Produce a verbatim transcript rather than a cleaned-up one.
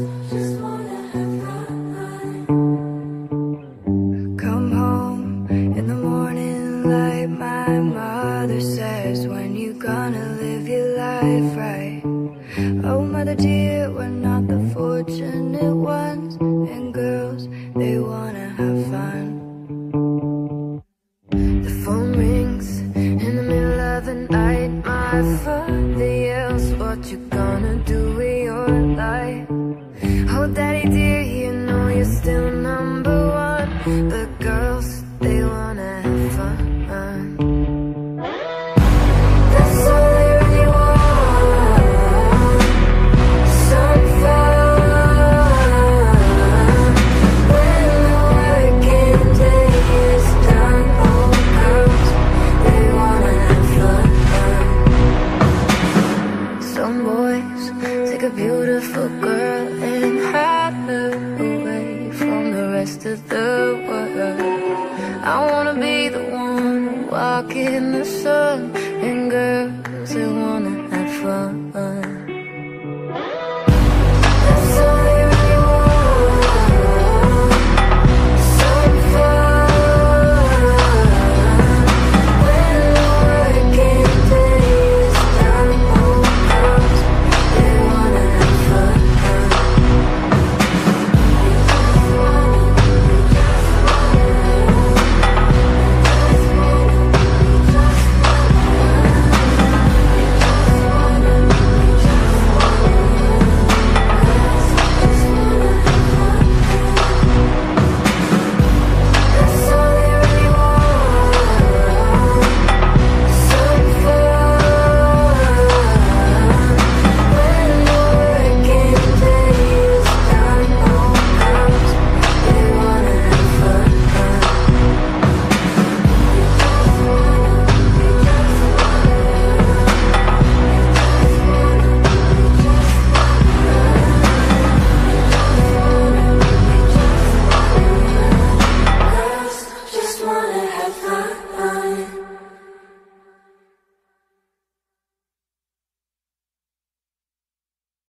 just wanna have fun. Come home in the morning like my mother says, when you gonna live your life right? Oh mother dear, we're not the fortunate ones, and girls, they wanna have fun. The phone rings in the middle of the night. My father yells, what you gonna do with your life? Oh daddy dear, you know you're still number one, but girls, they wanna have fun. That's all they really want. Some fun. When the working day is done, oh girls, they wanna have fun. Some boys take a beautiful girl and hide her away from the rest of the world. I wanna be the one walking the